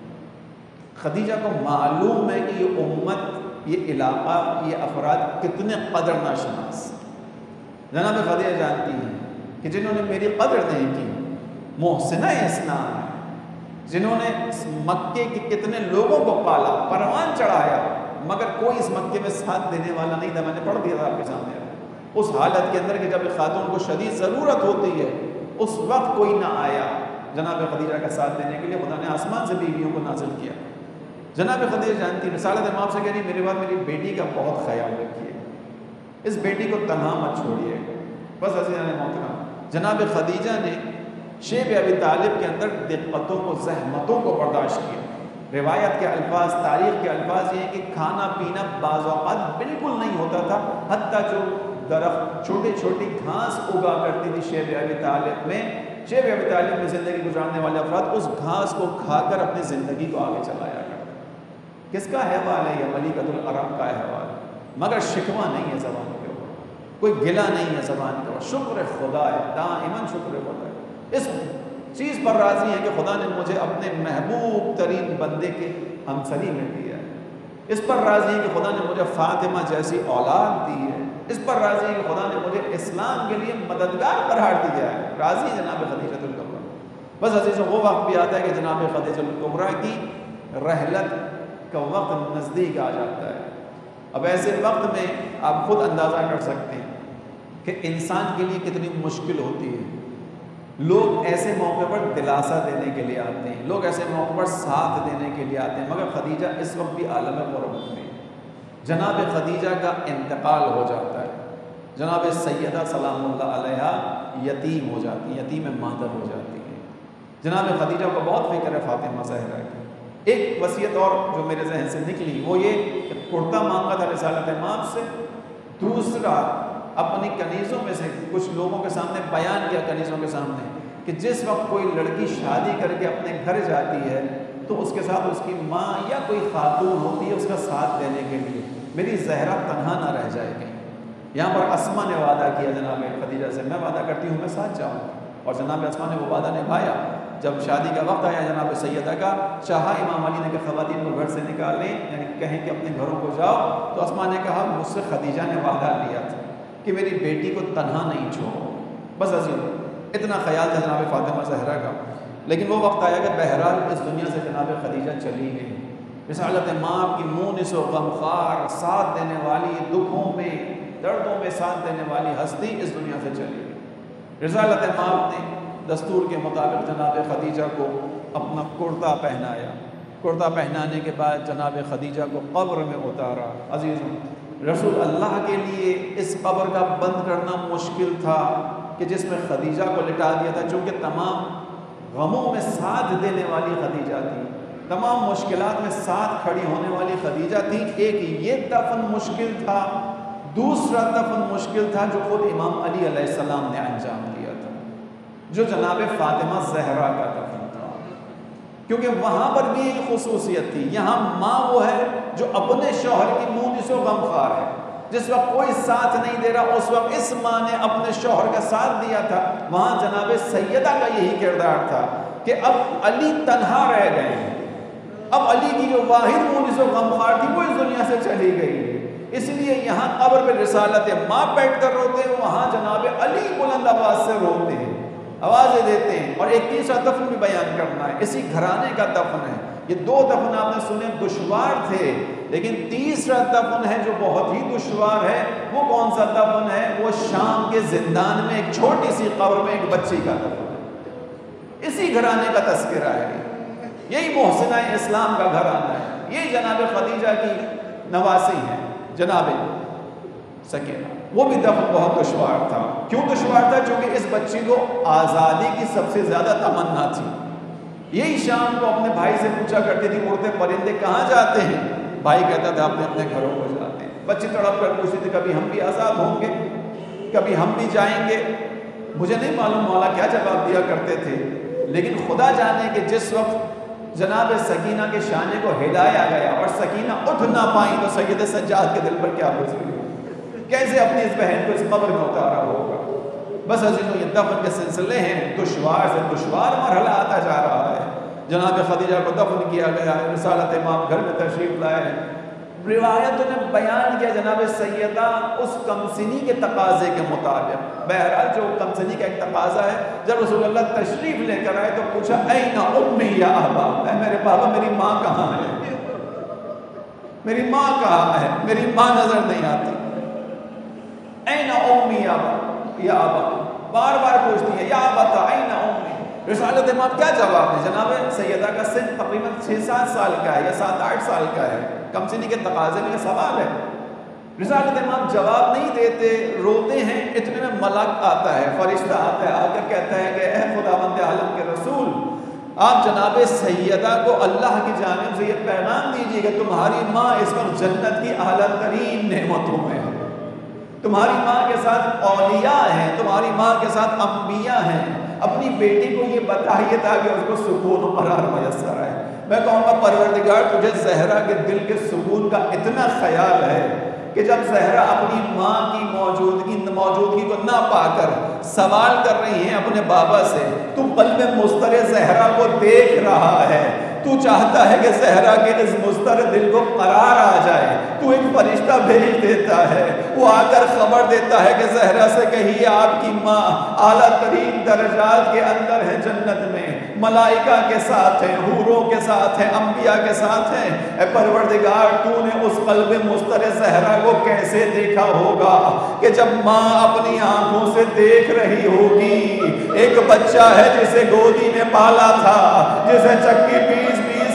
خدیجہ کو معلوم ہے کہ یہ امت، یہ علاقہ، یہ افراد کتنے قدر ناشناس۔ جناب خدیجہ جانتی ہیں کہ جنہوں نے میری قدر نہیں کی محسنہ اسلام ہے، جنہوں نے مکے کے کتنے لوگوں کو پالا، پروان چڑھایا، مگر کوئی اس مکے میں ساتھ دینے والا نہیں تھا۔ میں نے پڑھ دیا تھا آپ کے سامنے، اس حالت کے اندر کہ جب ایک خاتون کو شدید ضرورت ہوتی ہے اس وقت کوئی نہ آیا جناب خدیجہ کا ساتھ دینے کے لیے، خدا نے آسمان سے بیویوں کو نازل کیا۔ جناب خدیجہ جانتی رسالت مآب سے کہہ رہی میرے بعد میری بیٹی کا بہت خیال رکھیے، اس بیٹی کو تنہا مت چھوڑیے۔ بس عزیزان محترم، جناب خدیجہ نے شیب ابی طالب کے اندر دقتوں کو، زحمتوں کو برداشت کیا۔ روایت کے الفاظ، تاریخ کے الفاظ یہ ہیں کہ کھانا پینا بعض اوقات بالکل نہیں ہوتا تھا، حتیٰ جو درخت چھوٹی چھوٹی گھاس اگا کرتی تھی شیب ابی طالب میں، شیب ابی طالب میں زندگی گزارنے والے افراد اس گھاس کو کھا کر اپنی زندگی کو آگے چلایا کرتے۔ کس کا احوال ہے یہ؟ ملکۃ العرب کا احوال، مگر شکوہ نہیں ہے زبانوں کے اوپر، کوئی گلہ نہیں ہے زبان کے اوپر، شکر خدا ہے، دائماً شکر خدا ہے۔ اس چیز پر راضی ہے کہ خدا نے مجھے اپنے محبوب ترین بندے کے ہمسری میں دیا ہے، اس پر راضی ہے کہ خدا نے مجھے فاطمہ جیسی اولاد دی ہے، اس پر راضی ہے کہ خدا نے مجھے اسلام کے لیے مددگار قرار دیا ہے۔ راضی ہے جناب خدیجۃ الکبریٰ۔ بس عزیزوں، وہ وقت بھی آتا ہے کہ جناب خدیجۃ الکبریٰ کی رحلت کا وقت نزدیک آ جاتا ہے۔ اب ایسے وقت میں آپ خود اندازہ کر سکتے ہیں کہ انسان کے لیے کتنی مشکل ہوتی ہے۔ لوگ ایسے موقع پر دلاسا دینے کے لیے آتے ہیں، لوگ ایسے موقع پر ساتھ دینے کے لیے آتے ہیں، مگر خدیجہ اس وقت بھی عالم غربت میں، جناب خدیجہ کا انتقال ہو جاتا ہے، جناب سیدہ سلام اللہ علیہا یتیم ہو جاتی ہیں، یتیم مادر ہو جاتی ہیں۔ جناب خدیجہ کو بہت فکر ہے فاطمہ زہرا کی۔ ایک وصیت اور جو میرے ذہن سے نکلی وہ یہ کہ کرتا مانگا تھا رسالت ماب سے، دوسرا اپنی کنیزوں میں سے کچھ لوگوں کے سامنے بیان کیا، کنیزوں کے سامنے، کہ جس وقت کوئی لڑکی شادی کر کے اپنے گھر جاتی ہے تو اس کے ساتھ اس کی ماں یا کوئی خاتون ہوتی ہے اس کا ساتھ دینے کے لیے، میری زہرا تنہا نہ رہ جائے گی۔ یہاں پر اسما نے وعدہ کیا جناب خدیجہ سے، میں وعدہ کرتی ہوں میں ساتھ جاؤں گا، اور جناب اسما نے وہ وعدہ نبھایا۔ جب شادی کا وقت آیا جناب سیدہ کا، چاہا امام علی نے کہ خواتین کو گھر سے نکالیں، یعنی کہیں کہ اپنے گھروں کو جاؤ، تو اسما نے کہا مجھ سے خدیجہ نے وعدہ لیا تھا کہ میری بیٹی کو تنہا نہیں چھوڑو، بس عزیز اتنا خیال تھا جناب فاطمہ زہرا کا۔ لیکن وہ وقت آیا کہ بہرحال اس دنیا سے جناب خدیجہ چلی گئی۔ رسالت ماں کی مونس و غمخوار، ساتھ دینے والی، دکھوں میں دردوں میں ساتھ دینے والی ہستی اس دنیا سے چلی گئی۔ رسالت ماں نے دستور کے مطابق جناب خدیجہ کو اپنا کرتا پہنایا، کرتا پہنانے کے بعد جناب خدیجہ کو قبر میں اتارا۔ عزیزوں، رسول اللہ کے لیے اس قبر کا بند کرنا مشکل تھا کہ جس میں خدیجہ کو لٹا دیا تھا، چونکہ تمام غموں میں ساتھ دینے والی خدیجہ تھی، تمام مشکلات میں ساتھ کھڑی ہونے والی خدیجہ تھی۔ ایک یہ دفن مشکل تھا، دوسرا دفن مشکل تھا جو خود امام علی علیہ السلام نے انجام دیا تھا، جو جناب فاطمہ زہرا کا دفن تھا، کیونکہ وہاں پر بھی ایک خصوصیت تھی۔ یہاں ماں وہ ہے جو اپنے شوہر کی مونس و غمخوار ہے، جس وقت کوئی ساتھ نہیں دے رہا اس وقت اس ماں نے اپنے شوہر کا ساتھ دیا تھا۔ وہاں جناب سیدہ کا یہی کردار تھا کہ اب علی تنہا رہ گئے ہیں، اب علی کی جو واحد مونس و غمخوار تھی وہ اس دنیا سے چلی گئی، اس لیے یہاں قبر پہ رسالت ماں بیٹھ کر روتے ہیں، وہاں جناب علی بلند آواز سے روتے ہیں، آوازیں دیتے ہیں۔ اور ایک تیسرا دفن بھی بیان کرنا ہے، اسی گھرانے کا دفن ہے۔ یہ دو دفن آپ نے سنے دشوار تھے، لیکن تیسرا دفن ہے جو بہت ہی دشوار ہے۔ وہ کون سا دفن ہے؟ وہ شام کے زندان میں ایک چھوٹی سی قبر میں ایک بچی کا دفن ہے۔ اسی گھرانے کا تذکرہ ہے، یہی محسنہ اسلام کا گھرانہ ہے، یہی جناب خدیجہ کی نواسی ہیں جناب سکینہ۔ وہ بھی دفن بہت دشوار تھا۔ کیوں دشوار تھا؟ چونکہ اس بچی کو آزادی کی سب سے زیادہ تمنا تھی۔ یہی شام کو اپنے بھائی سے پوچھا کرتی تھی اڑتے پرندے کہاں جاتے ہیں؟ بھائی کہتا تھا اپنے اپنے گھروں کو جاتے ہیں۔ بچی تڑپ کر پوچھتی تھی کبھی ہم بھی آزاد ہوں گے، کبھی ہم بھی جائیں گے۔ مجھے نہیں معلوم مولا کیا جواب دیا کرتے تھے، لیکن خدا جانے کہ جس وقت جناب سکینہ کے شانے کو ہلایا گیا اور سکینہ اٹھ نہ پائیں تو سید سجاد کے دل پر کیا گزری، کیسے اپنی اس بہن کو اس قبر میں اتارا ہوگا۔ بس عزیزوں، یہ دفن کے سلسلے ہیں، دشوار سے دشوار مرحلہ آتا جا رہا ہے۔ جناب خدیجہ کو دفن کیا گیا، رسالت امام گھر میں تشریف لائے۔ روایتوں نے بیان کیا جناب سیدہ اس کمسنی کے تقاضے کے مطابق، بہرحال جو کمسنی کا ایک تقاضا ہے، جب رسول اللہ تشریف لے کر آئے تو پوچھا این امی یا ابا، اے میرے بابا میری ماں کہاں ہے، میری ماں کہاں ہے، میری ماں نظر نہیں آتی۔ این امی یا ابا، بار بار پوچھتی ہے یا ابا این امی۔ رسالت امام کیا جواب ہے؟ جناب سیدہ کا سن تقریباً 6-7 سال کا ہے یا 7-8 سال کا ہے، کمسنی کے تقاضے میں یہ سوال ہے۔ رسالت امام جواب نہیں دیتے، روتے ہیں۔ اتنے میں ملک آتا ہے، فرشتہ آتا ہے، آ کر کہتا ہے کہ اے خداوند عالم کے رسول، آپ جناب سیدہ کو اللہ کی جانب سے یہ پیغام دیجیے کہ تمہاری ماں اس وقت جنت کی اعلیٰ ترین نعمتوں میں ہے، تمہاری ماں کے ساتھ اولیاء ہیں، تمہاری ماں کے ساتھ انبیاء ہیں، اپنی بیٹی کو یہ بتائیے تاکہ اس کو سکون و قرار میسر ہے۔ میں کہوں گا پروردگار تجھے زہرا کے دل کے سکون کا اتنا خیال ہے کہ جب زہرا اپنی ماں کی موجودگی کو نہ پا کر سوال کر رہی ہیں اپنے بابا سے، تو قلب مضطر زہرا کو دیکھ رہا ہے، تو چاہتا ہے کہ زہرا کے اس مضطر دل کو قرار آ جائے، تو ایک فرشتہ بھیج دیتا ہے، وہ آ کر خبر دیتا ہے کہ زہرا سے کہیے آپ کی ماں اعلیٰ ترین درجات کے اندر ہے جنت میں، ملائکہ کے ساتھ ہیں، حوروں کے ساتھ ہیں، انبیاء کے ساتھ ہیں۔ اے پروردگار تو نے اس قلب مضطر زہرا کو کیسے دیکھا ہوگا کہ جب ماں اپنی آنکھوں سے دیکھ رہی ہوگی ایک بچہ ہے جسے گودی میں پالا تھا، جسے چکی پیس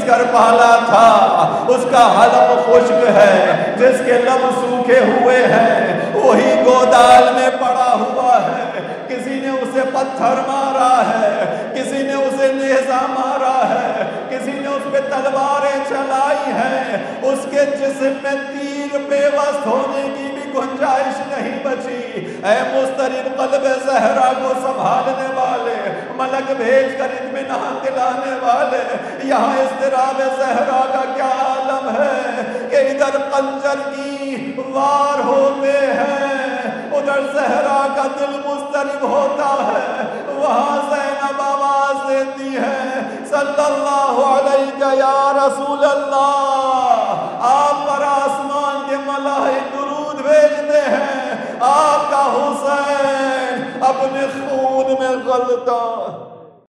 کر پالا تھا، اس کا حلق خشک ہے، جس کے لب سوکھے ہوئے ہیں وہی گودال میں پڑا ہوا ہے، کسی نے اسے پتھر مارا ہے، کسی نے اسے نیزہ مارا ہے، کسی نے اس پہ تلواریں چلائی ہیں، اس کے جسم میں تیر بے وست ہونے کی بھی گنجائش نہیں بچی۔ اے مضطرب قلب زہرا کو سنبھالنے والے، ملک بھیج کر اطمینان دلانے والے، یہاں اضطراب زہرا کا کیا عالم ہے کہ ادھر قنجر کی وار ہوتے ہیں، ادھر زہرا کا دل مضطرب ہوتا ہے، وہاں زینب آواز دیتی ہے صلی اللہ علیہ یا رسول اللہ، آپ پر آسمان کے ملائک درود بھیجتے ہیں، آپ کا حسین اپنے خون میں غلطہ